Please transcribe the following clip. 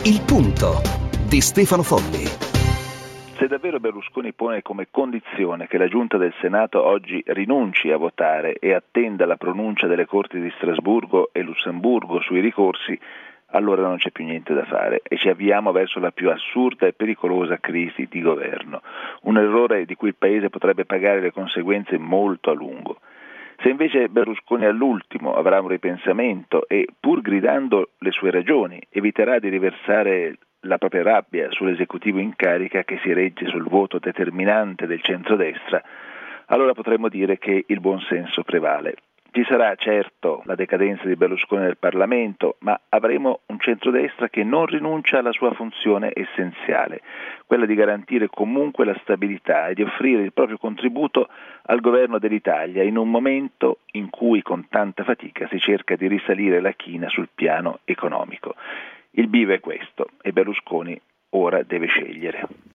Il punto di Stefano Folli. Se davvero Berlusconi pone come condizione che la Giunta del Senato oggi rinunci a votare e attenda la pronuncia delle Corti di Strasburgo e Lussemburgo sui ricorsi, allora non c'è più niente da fare e ci avviamo verso la più assurda e pericolosa crisi di governo. Un errore di cui il Paese potrebbe pagare le conseguenze molto a lungo. Se invece Berlusconi all'ultimo avrà un ripensamento e, pur gridando le sue ragioni, eviterà di riversare la propria rabbia sull'esecutivo in carica che si regge sul voto determinante del centrodestra, allora potremmo dire che il buonsenso prevale. Ci sarà certo la decadenza di Berlusconi nel Parlamento, ma avremo un centrodestra che non rinuncia alla sua funzione essenziale, quella di garantire comunque la stabilità e di offrire il proprio contributo al governo dell'Italia in un momento in cui con tanta fatica si cerca di risalire la china sul piano economico. Il bivio è questo e Berlusconi ora deve scegliere.